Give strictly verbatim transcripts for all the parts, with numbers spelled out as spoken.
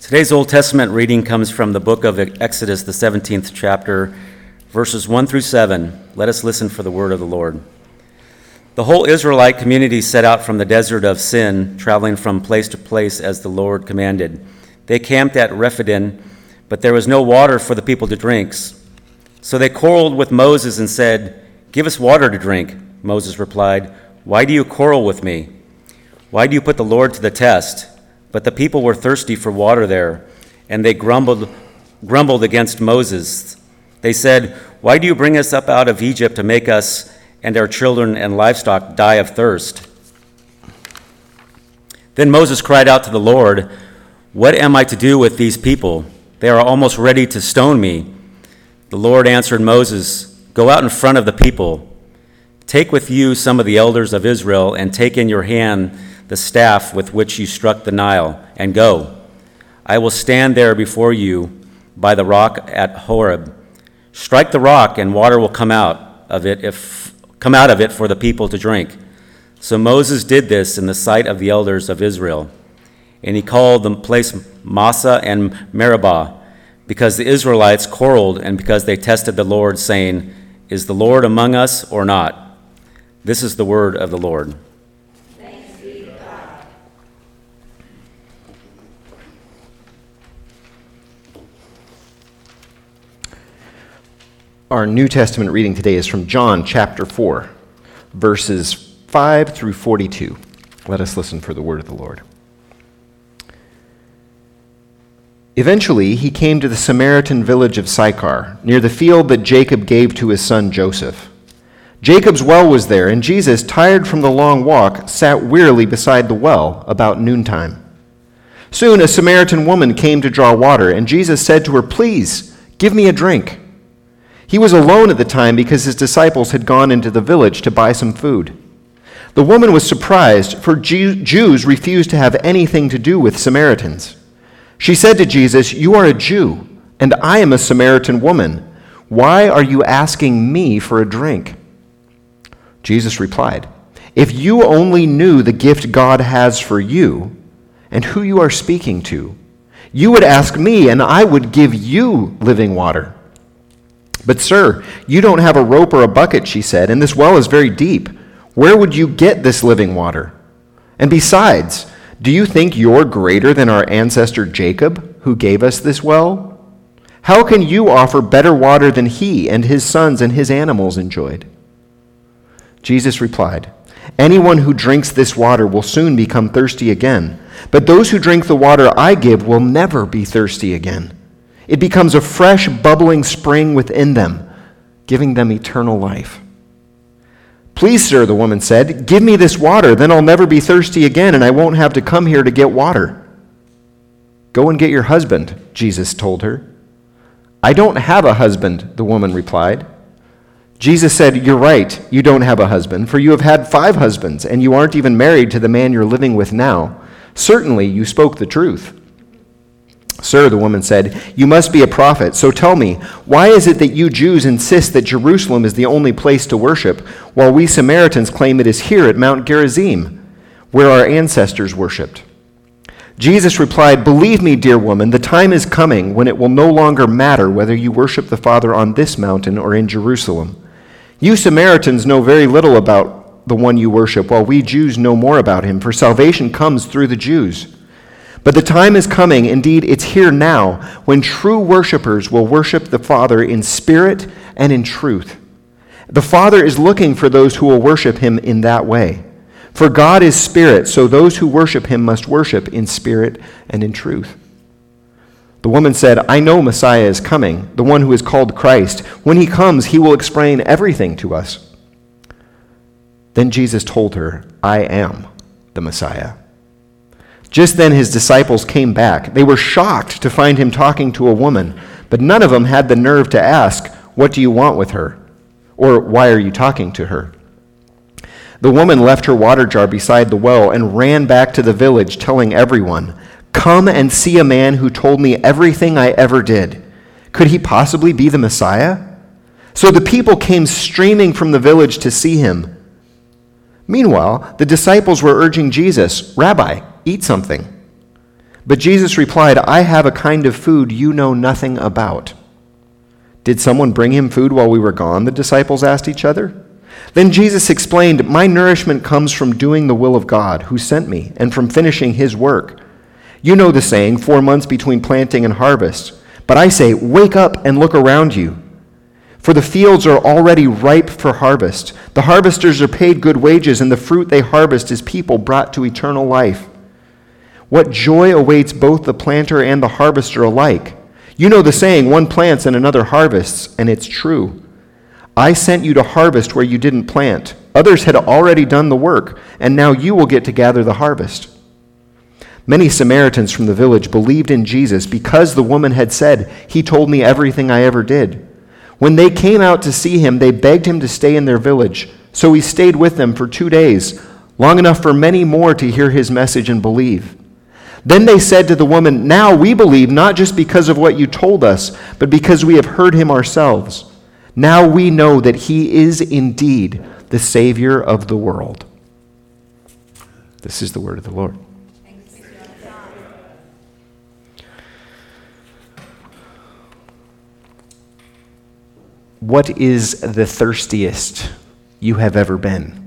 Today's Old Testament reading comes from the book of Exodus, the seventeenth chapter, verses one through seven. Let us listen for the word of the Lord. The whole Israelite community set out from the desert of Sin, traveling from place to place as the Lord commanded. They camped at Rephidim, but there was no water for the people to drink. So they quarreled with Moses and said, "Give us water to drink." Moses replied, "Why do you quarrel with me? Why do you put the Lord to the test?" But the people were thirsty for water there, and they grumbled, grumbled against Moses. They said, "Why do you bring us up out of Egypt to make us and our children and livestock die of thirst?" Then Moses cried out to the Lord, "What am I to do with these people? They are almost ready to stone me." The Lord answered Moses, "Go out in front of the people. Take with you some of the elders of Israel and take in your hand the staff with which you struck the Nile, and go. I will stand there before you by the rock at Horeb. Strike the rock, and water will come out of it if come out of it for the people to drink." So Moses did this in the sight of the elders of Israel, and he called the place Massah and Meribah, because the Israelites quarreled and because they tested the Lord, saying, "Is the Lord among us or not?" This is the word of the Lord. Our New Testament reading today is from John chapter four, verses five through forty-two. Let us listen for the word of the Lord. Eventually, he came to the Samaritan village of Sychar, near the field that Jacob gave to his son Joseph. Jacob's well was there, and Jesus, tired from the long walk, sat wearily beside the well about noontime. Soon a Samaritan woman came to draw water, and Jesus said to her, "Please, give me a drink." He was alone at the time because his disciples had gone into the village to buy some food. The woman was surprised, for Jews refused to have anything to do with Samaritans. She said to Jesus, "You are a Jew, and I am a Samaritan woman. Why are you asking me for a drink?" Jesus replied, "If you only knew the gift God has for you and who you are speaking to, you would ask me, and I would give you living water." "But sir, you don't have a rope or a bucket," she said, "and this well is very deep. Where would you get this living water? And besides, do you think you're greater than our ancestor Jacob, who gave us this well? How can you offer better water than he and his sons and his animals enjoyed?" Jesus replied, "Anyone who drinks this water will soon become thirsty again, but those who drink the water I give will never be thirsty again. It becomes a fresh, bubbling spring within them, giving them eternal life." "Please, sir," the woman said, "give me this water, then I'll never be thirsty again, and I won't have to come here to get water." "Go and get your husband," Jesus told her. "I don't have a husband," the woman replied. Jesus said, "You're right, you don't have a husband, for you have had five husbands, and you aren't even married to the man you're living with now. Certainly, you spoke the truth." "Sir," the woman said, "you must be a prophet. So tell me, why is it that you Jews insist that Jerusalem is the only place to worship, while we Samaritans claim it is here at Mount Gerizim, where our ancestors worshipped?" Jesus replied, "Believe me, dear woman, the time is coming when it will no longer matter whether you worship the Father on this mountain or in Jerusalem. You Samaritans know very little about the one you worship, while we Jews know more about him, for salvation comes through the Jews. But the time is coming, indeed it's here now, when true worshipers will worship the Father in spirit and in truth. The Father is looking for those who will worship him in that way. For God is spirit, so those who worship him must worship in spirit and in truth." The woman said, "I know Messiah is coming, the one who is called Christ. When he comes, he will explain everything to us." Then Jesus told her, "I am the Messiah." Just then his disciples came back. They were shocked to find him talking to a woman, but none of them had the nerve to ask, "What do you want with her?" or "Why are you talking to her?" The woman left her water jar beside the well and ran back to the village, telling everyone, "Come and see a man who told me everything I ever did. Could he possibly be the Messiah?" So the people came streaming from the village to see him. Meanwhile, the disciples were urging Jesus, "Rabbi, eat something." But Jesus replied, I have a kind of food you know nothing about. Did someone bring him food while we were gone? The disciples asked each other. Then Jesus explained, my nourishment comes from doing the will of God who sent me and from finishing his work. You know the saying, four months between planting and harvest. But I say, wake up and look around you. For the fields are already ripe for harvest. The harvesters are paid good wages, and the fruit they harvest is people brought to eternal life. What joy awaits both the planter and the harvester alike. You know the saying, one plants and another harvests, and it's true. I sent you to harvest where you didn't plant. Others had already done the work, and now you will get to gather the harvest. Many Samaritans from the village believed in Jesus because the woman had said, he told me everything I ever did. When they came out to see him, they begged him to stay in their village. So he stayed with them for two days, long enough for many more to hear his message and believe. Then they said to the woman, now we believe not just because of what you told us, but because we have heard him ourselves. Now we know that he is indeed the Savior of the world. This is the word of the Lord. What is the thirstiest you have ever been?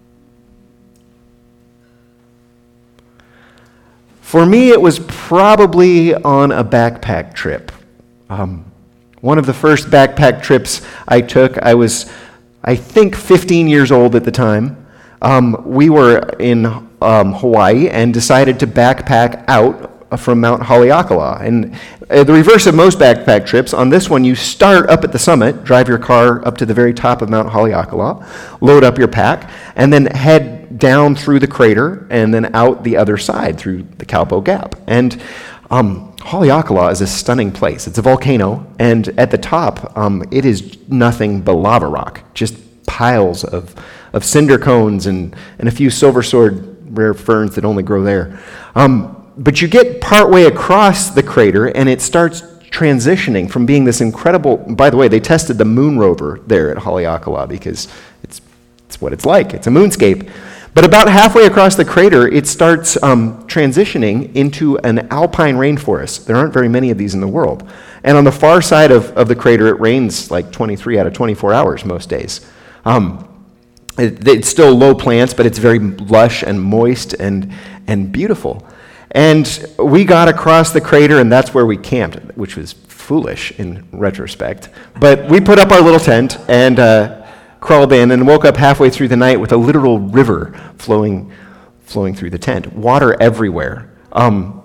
For me, it was probably on a backpack trip. Um, one of the first backpack trips I took, I was, I think, fifteen years old at the time. Um, we were in um, Hawaii and decided to backpack out from Mount Haleakala. And uh, the reverse of most backpack trips, on this one you start up at the summit, drive your car up to the very top of Mount Haleakala, load up your pack, and then head down through the crater and then out the other side through the Calpo Gap. And um, Haleakala is a stunning place. It's a volcano, and at the top um, it is nothing but lava rock, just piles of, of cinder cones and, and a few silver sword rare ferns that only grow there. Um, But you get partway across the crater, and it starts transitioning from being this incredible... By the way, they tested the moon rover there at Haleakala because it's, it's what it's like. It's a moonscape. But about halfway across the crater, it starts um, transitioning into an alpine rainforest. There aren't very many of these in the world. And on the far side of, of the crater, it rains like twenty-three out of twenty-four hours most days. Um, it, it's still low plants, but it's very lush and moist and, and beautiful. And we got across the crater, and that's where we camped, which was foolish in retrospect. But we put up our little tent and uh, crawled in and woke up halfway through the night with a literal river flowing flowing through the tent. Water everywhere. Um,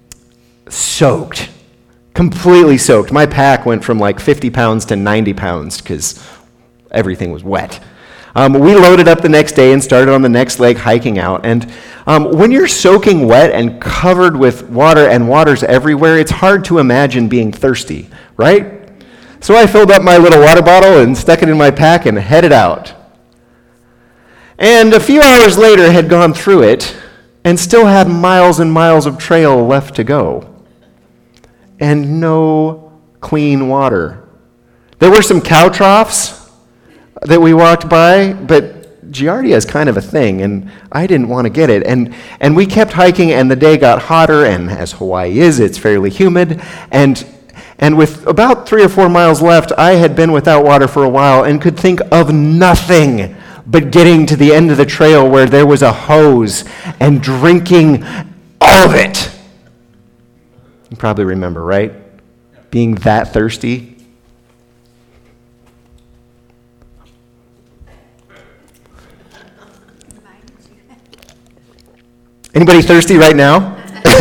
soaked. Completely soaked. My pack went from like fifty pounds to ninety pounds because everything was wet. Um, we loaded up the next day and started on the next leg hiking out. And um, when you're soaking wet and covered with water and water's everywhere, it's hard to imagine being thirsty, right? So I filled up my little water bottle and stuck it in my pack and headed out. And a few hours later had gone through it and still had miles and miles of trail left to go. And no clean water. There were some cow troughs that we walked by, but Giardia is kind of a thing, and I didn't want to get it. And and we kept hiking, and the day got hotter, and as Hawaii is, it's fairly humid. And and with about three or four miles left, I had been without water for a while and could think of nothing but getting to the end of the trail where there was a hose and drinking all of it. You probably remember, right? Being that thirsty. Anybody thirsty right now?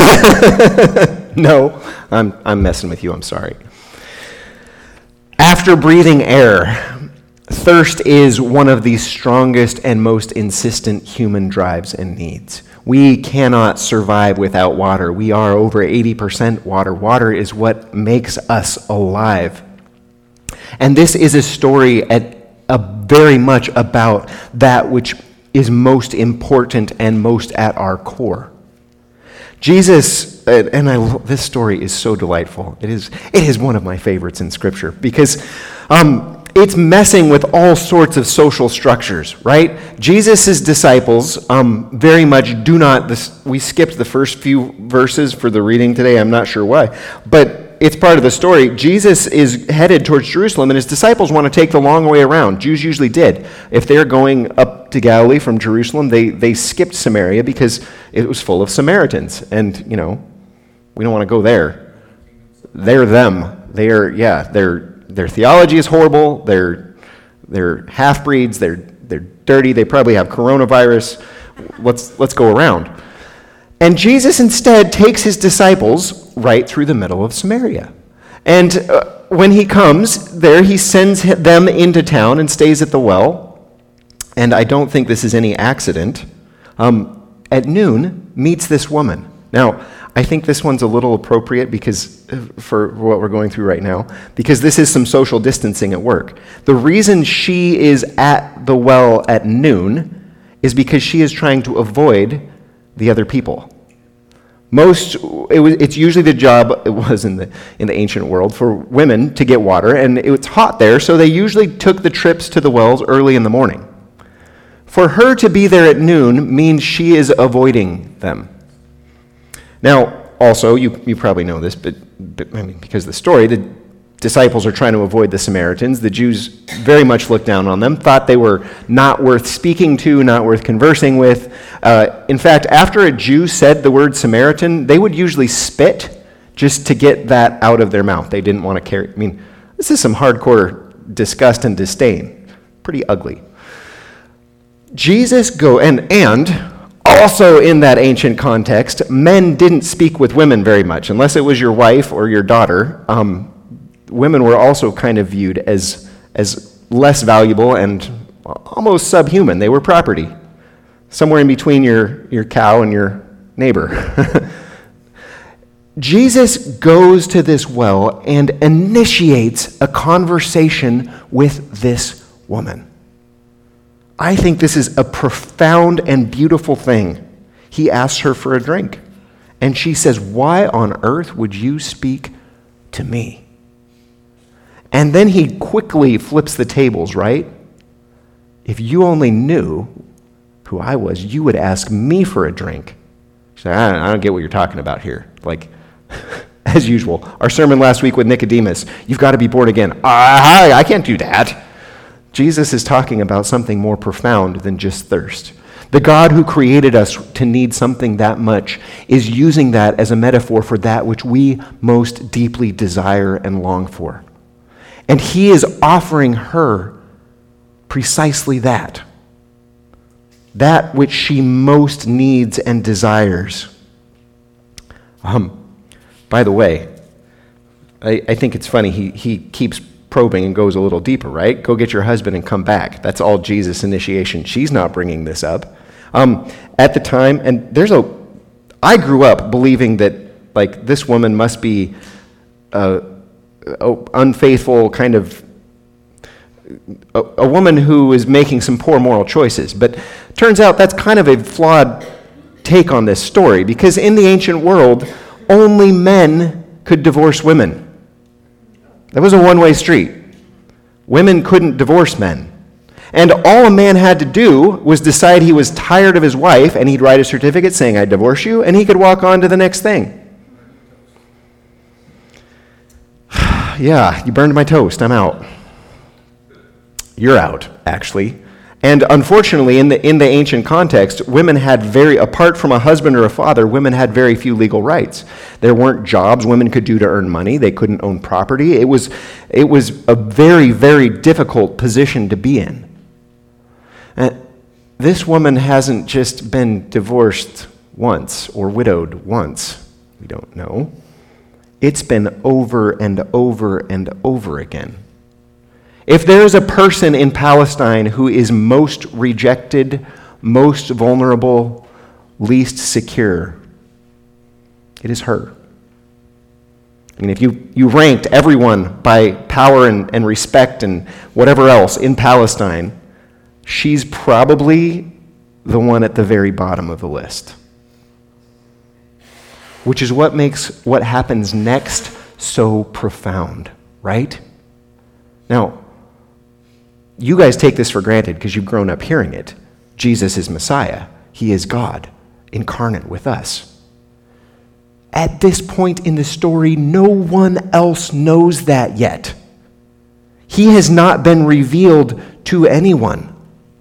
No, I'm I'm messing with you, I'm sorry. After breathing air, thirst is one of the strongest and most insistent human drives and needs. We cannot survive without water. We are over eighty percent water. Water is what makes us alive. And this is a story at a very much about that which is most important and most at our core. Jesus, and I, this story is so delightful. It is, it is one of my favorites in Scripture because um, it's messing with all sorts of social structures, right? Jesus' disciples um, very much do not, this, we skipped the first few verses for the reading today, I'm not sure why, but it's part of the story. Jesus is headed towards Jerusalem, and his disciples want to take the long way around. Jews usually did. If they're going up to Galilee from Jerusalem, they, they skipped Samaria because it was full of Samaritans, and, you know, we don't want to go there. They're them. They're, yeah, they're Their theology is horrible. They're they're half-breeds. They're they're dirty. They probably have coronavirus. Let's let's go around. And Jesus instead takes his disciples right through the middle of Samaria. And uh, when he comes there, he sends them into town and stays at the well. And I don't think this is any accident. Um, at noon, meets this woman. Now, I think this one's a little appropriate because for what we're going through right now, because this is some social distancing at work. The reason she is at the well at noon is because she is trying to avoid the other people. Most, it was, it's usually the job, it was in the in the ancient world, for women to get water, and it was hot there, so they usually took the trips to the wells early in the morning. For her to be there at noon means she is avoiding them. Now, also, you, you probably know this, but, but I mean, because of the story, the disciples are trying to avoid the Samaritans. The Jews very much looked down on them, thought they were not worth speaking to, not worth conversing with. Uh, in fact, after a Jew said the word Samaritan, they would usually spit just to get that out of their mouth. They didn't want to carry, I mean, this is some hardcore disgust and disdain. Pretty ugly. Jesus go, and, and, also, in that ancient context, men didn't speak with women very much. Unless it was your wife or your daughter, um, women were also kind of viewed as, as less valuable and almost subhuman. They were property, somewhere in between your, your cow and your neighbor. Jesus goes to this well and initiates a conversation with this woman. I think this is a profound and beautiful thing. He asks her for a drink, and she says, "Why on earth would you speak to me?" And then he quickly flips the tables, right? If you only knew who I was, you would ask me for a drink. She said, I don't, I don't get what you're talking about here. Like, as usual, our sermon last week with Nicodemus, you've got to be born again. I, I can't do that. Jesus is talking about something more profound than just thirst. The God who created us to need something that much is using that as a metaphor for that which we most deeply desire and long for. And he is offering her precisely that. That which she most needs and desires. Um, by the way, I, I think it's funny, he, he keeps probing and goes a little deeper, right? Go get your husband and come back. That's all Jesus' initiation. She's not bringing this up. Um, at the time, and there's a, I grew up believing that, like, this woman must be a, a unfaithful kind of, a, a woman who is making some poor moral choices. But turns out that's kind of a flawed take on this story, because in the ancient world, only men could divorce women. That was a one-way street. Women couldn't divorce men. And all a man had to do was decide he was tired of his wife, and he'd write a certificate saying, I divorce you, and he could walk on to the next thing. Yeah, you burned my toast. I'm out. You're out, actually. And unfortunately, in the in the ancient context, women had very, apart from a husband or a father, women had very few legal rights. There weren't jobs women could do to earn money. They couldn't own property. It was it was a very, very difficult position to be in. And this woman hasn't just been divorced once or widowed once. We don't know. It's been over and over and over again. If there is a person in Palestine who is most rejected, most vulnerable, least secure, it is her. I mean, if you, you ranked everyone by power and, and respect and whatever else in Palestine, she's probably the one at the very bottom of the list. Which is what makes what happens next so profound, right? Now, you guys take this for granted because you've grown up hearing it. Jesus is Messiah. He is God incarnate with us. At this point in the story, no one else knows that yet. He has not been revealed to anyone.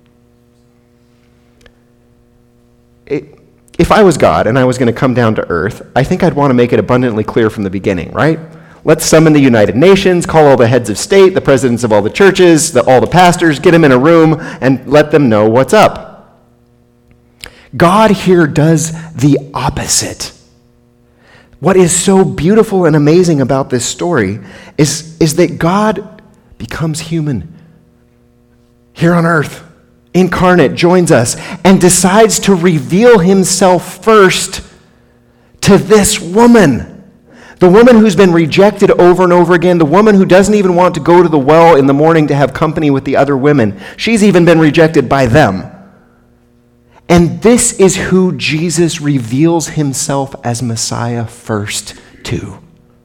It, if I was God and I was going to come down to earth, I think I'd want to make it abundantly clear from the beginning, right? Let's summon the United Nations, call all the heads of state, the presidents of all the churches, the, all the pastors, get them in a room and let them know what's up. God here does the opposite. What is so beautiful and amazing about this story is, is that God becomes human here on earth, incarnate, joins us, and decides to reveal himself first to this woman. The woman who's been rejected over and over again, the woman who doesn't even want to go to the well in the morning to have company with the other women. She's even been rejected by them. And this is who Jesus reveals himself as Messiah first to.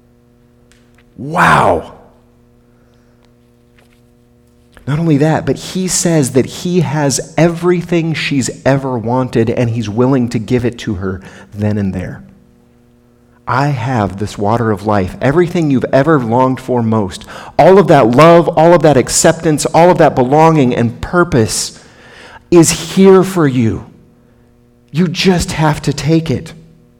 Wow. Not only that, but he says that he has everything she's ever wanted and he's willing to give it to her then and there. I have this water of life, everything you've ever longed for most. All of that love, all of that acceptance, all of that belonging and purpose is here for you. You just have to take it.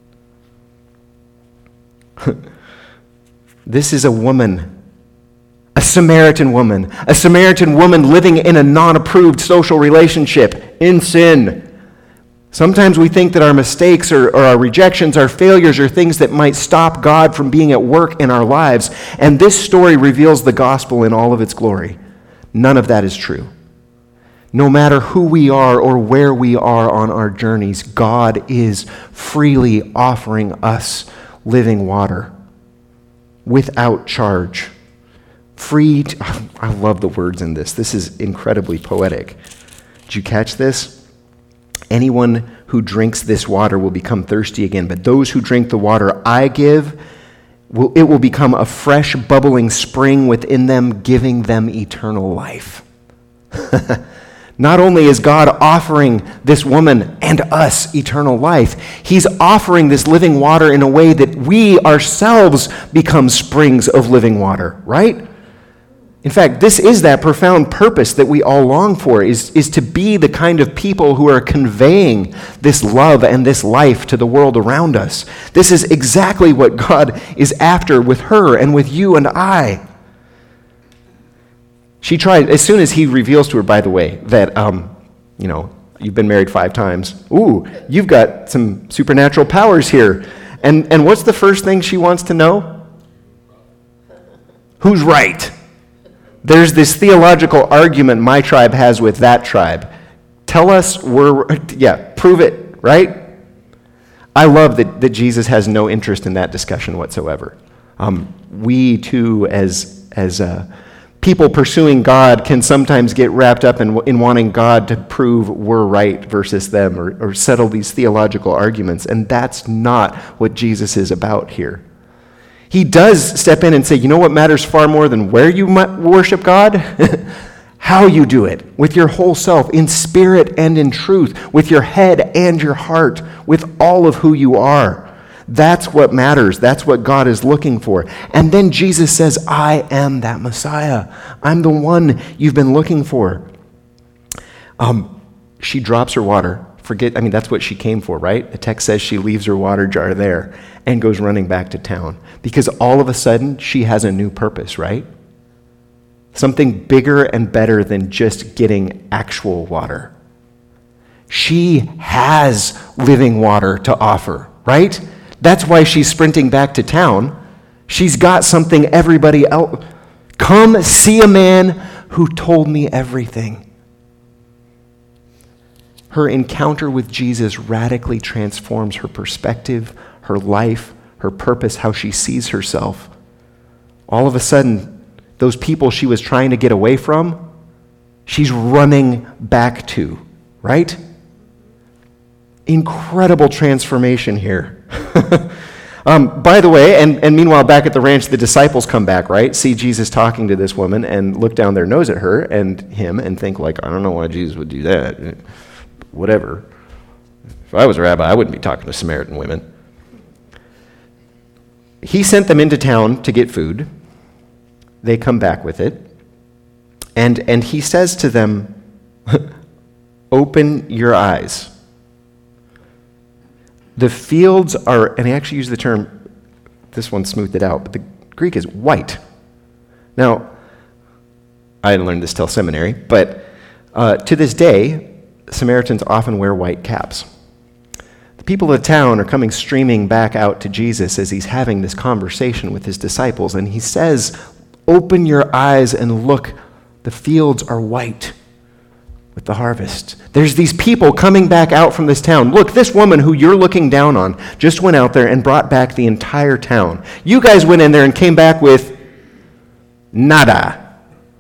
This is a woman, a Samaritan woman, a Samaritan woman living in a non-approved social relationship in sin. Sometimes we think that our mistakes or, or our rejections, our failures are things that might stop God from being at work in our lives. And this story reveals the gospel in all of its glory. None of that is true. No matter who we are or where we are on our journeys, God is freely offering us living water without charge. Free, to, I love the words in this. This is incredibly poetic. Did you catch this? Anyone who drinks this water will become thirsty again, but those who drink the water I give, will, it will become a fresh, bubbling spring within them, giving them eternal life. Not only is God offering this woman and us eternal life, he's offering this living water in a way that we ourselves become springs of living water, right? In fact, this is that profound purpose that we all long for, is, is to be the kind of people who are conveying this love and this life to the world around us. This is exactly what God is after with her and with you and I. She tried, as soon as he reveals to her, by the way, that, um, you know, you've been married five times. Ooh, you've got some supernatural powers here. And, and what's the first thing she wants to know? Who's right? There's this theological argument my tribe has with that tribe. Tell us we're, yeah, prove it, right? I love that, that Jesus has no interest in that discussion whatsoever. Um, we too, as, as uh, people pursuing God, can sometimes get wrapped up in, in wanting God to prove we're right versus them, or, or settle these theological arguments, and that's not what Jesus is about here. He does step in and say, you know what matters far more than where you worship God? How you do it, with your whole self, in spirit and in truth, with your head and your heart, with all of who you are. That's what matters. That's what God is looking for. And then Jesus says, I am that Messiah. I'm the one you've been looking for. Um, she drops her water. Forget, I mean, that's what she came for, right? The text says she leaves her water jar there and goes running back to town. Because all of a sudden, she has a new purpose, right? Something bigger and better than just getting actual water. She has living water to offer, right? That's why she's sprinting back to town. She's got something everybody else. Come see a man who told me everything. Her encounter with Jesus radically transforms her perspective, her life, her purpose, how she sees herself. All of a sudden, those people she was trying to get away from, she's running back to, right? Incredible transformation here. Um, by the way, and, and meanwhile, back at the ranch, the disciples come back, right? See Jesus talking to this woman and look down their nose at her and him and think like, I don't know why Jesus would do that. Whatever. If I was a rabbi, I wouldn't be talking to Samaritan women. He sent them into town to get food. They come back with it. And, and he says to them, open your eyes. The fields are, and I actually use the term, this one smoothed it out, but the Greek is white. Now, I didn't learn this till seminary, but uh, to this day, Samaritans often wear white caps. The people of the town are coming streaming back out to Jesus as he's having this conversation with his disciples, and he says, open your eyes and look, the fields are white with the harvest. There's these people coming back out from this town. Look, this woman who you're looking down on just went out there and brought back the entire town. You guys went in there and came back with nada.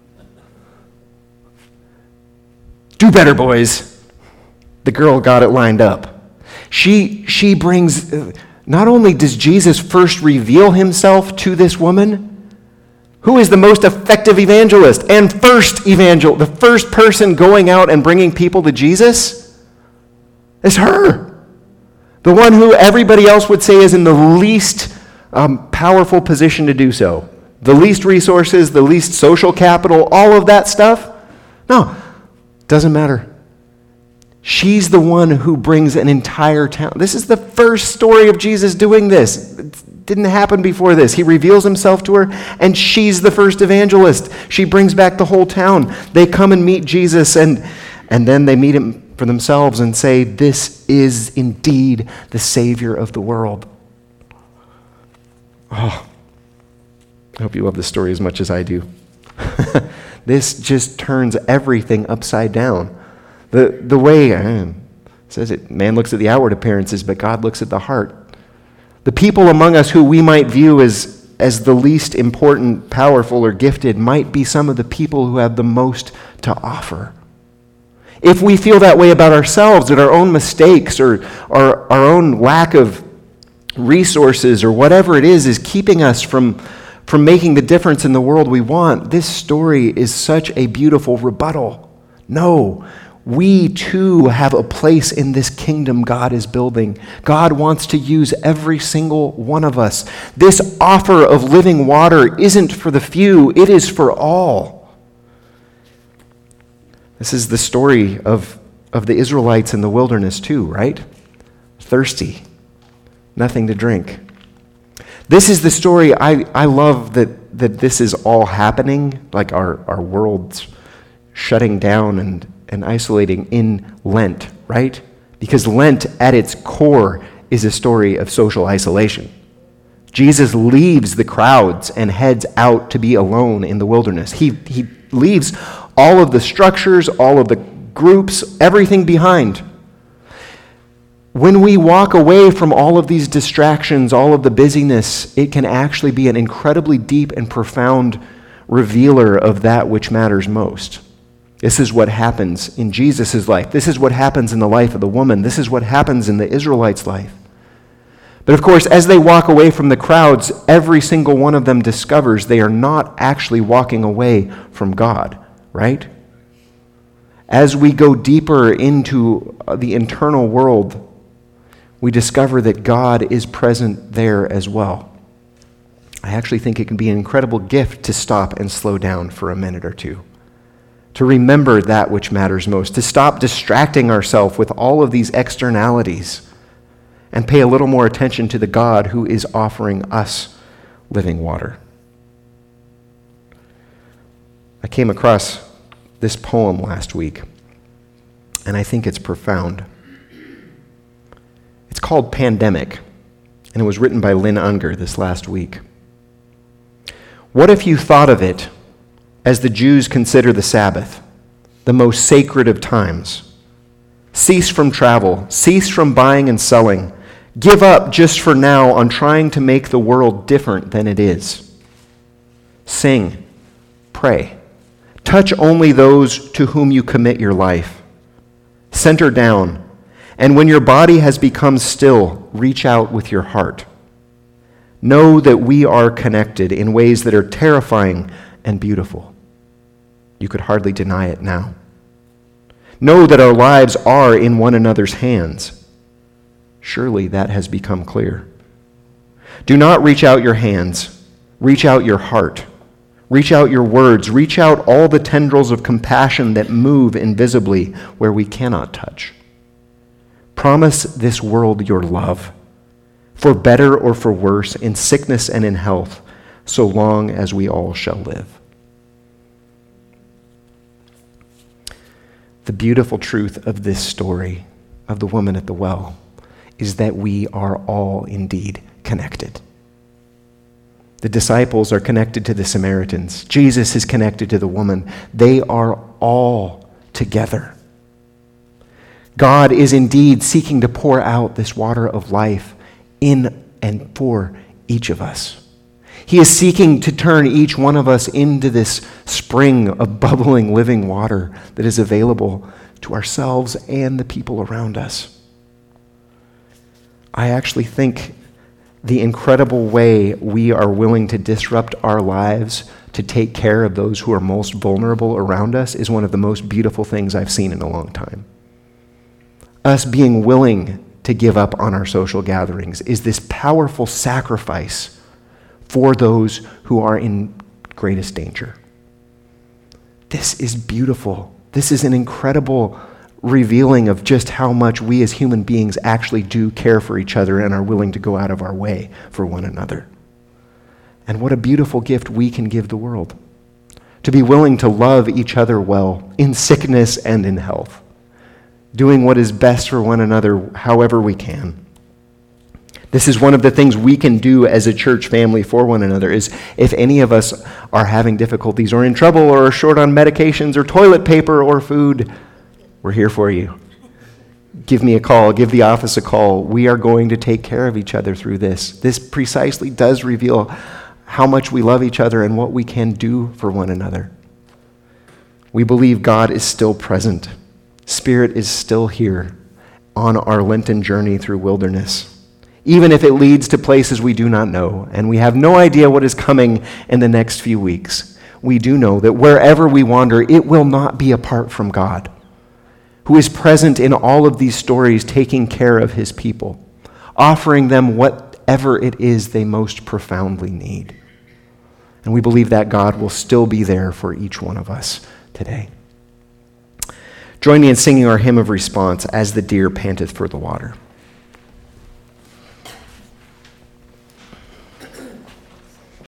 Do better, boys. The girl got it lined up. She, she brings, uh, not only does Jesus first reveal himself to this woman, who is the most effective evangelist and first evangel, the first person going out and bringing people to Jesus? It's her. The one who everybody else would say is in the least um, powerful position to do so. The least resources, the least social capital, all of that stuff. No, doesn't matter. She's the one who brings an entire town. This is the first story of Jesus doing this. It didn't happen before this. He reveals himself to her, and she's the first evangelist. She brings back the whole town. They come and meet Jesus, and, and then they meet him for themselves and say, this is indeed the Savior of the world. Oh, I hope you love this story as much as I do. This just turns everything upside down. The the way, uh, it says it, man looks at the outward appearances, but God looks at the heart. The people among us who we might view as, as the least important, powerful, or gifted might be some of the people who have the most to offer. If we feel that way about ourselves, that our own mistakes or our, our own lack of resources or whatever it is is keeping us from, from making the difference in the world we want, this story is such a beautiful rebuttal. No, we too have a place in this kingdom God is building. God wants to use every single one of us. This offer of living water isn't for the few, it is for all. This is the story of, of the Israelites in the wilderness too, right? Thirsty, nothing to drink. This is the story, I, I love that, that this is all happening, like our, our world's shutting down and and isolating in Lent, right? Because Lent, at its core, is a story of social isolation. Jesus leaves the crowds and heads out to be alone in the wilderness. He, he leaves all of the structures, all of the groups, everything behind. When we walk away from all of these distractions, all of the busyness, it can actually be an incredibly deep and profound revealer of that which matters most. This is what happens in Jesus' life. This is what happens in the life of the woman. This is what happens in the Israelites' life. But of course, as they walk away from the crowds, every single one of them discovers they are not actually walking away from God, right? As we go deeper into the internal world, we discover that God is present there as well. I actually think it can be an incredible gift to stop and slow down for a minute or two, to remember that which matters most, to stop distracting ourselves with all of these externalities and pay a little more attention to the God who is offering us living water. I came across this poem last week, and I think it's profound. It's called Pandemic, and it was written by Lynn Unger this last week. What if you thought of it as the Jews consider the Sabbath, the most sacred of times? Cease from travel, cease from buying and selling. Give up just for now on trying to make the world different than it is. Sing, pray. Touch only those to whom you commit your life. Center down, and when your body has become still, reach out with your heart. Know that we are connected in ways that are terrifying and beautiful. You could hardly deny it now. Know that our lives are in one another's hands. Surely that has become clear. Do not reach out your hands. Reach out your heart. Reach out your words. Reach out all the tendrils of compassion that move invisibly where we cannot touch. Promise this world your love, for better or for worse, in sickness and in health, so long as we all shall live. The beautiful truth of this story of the woman at the well is that we are all indeed connected. The disciples are connected to the Samaritans. Jesus is connected to the woman. They are all together. God is indeed seeking to pour out this water of life in and for each of us. He is seeking to turn each one of us into this spring of bubbling, living water that is available to ourselves and the people around us. I actually think the incredible way we are willing to disrupt our lives to take care of those who are most vulnerable around us is one of the most beautiful things I've seen in a long time. Us being willing to give up on our social gatherings is this powerful sacrifice for those who are in greatest danger. This is beautiful. This is an incredible revealing of just how much we as human beings actually do care for each other and are willing to go out of our way for one another. And what a beautiful gift we can give the world, to be willing to love each other well in sickness and in health, doing what is best for one another however we can. This is one of the things we can do as a church family for one another, is if any of us are having difficulties or in trouble or are short on medications or toilet paper or food, we're here for you. Give me a call. Give the office a call. We are going to take care of each other through this. This precisely does reveal how much we love each other and what we can do for one another. We believe God is still present. Spirit is still here on our Lenten journey through wilderness, even if it leads to places we do not know, and we have no idea what is coming in the next few weeks. We do know that wherever we wander, it will not be apart from God, who is present in all of these stories, taking care of his people, offering them whatever it is they most profoundly need. And we believe that God will still be there for each one of us today. Join me in singing our hymn of response, As the Deer Panteth for the Water.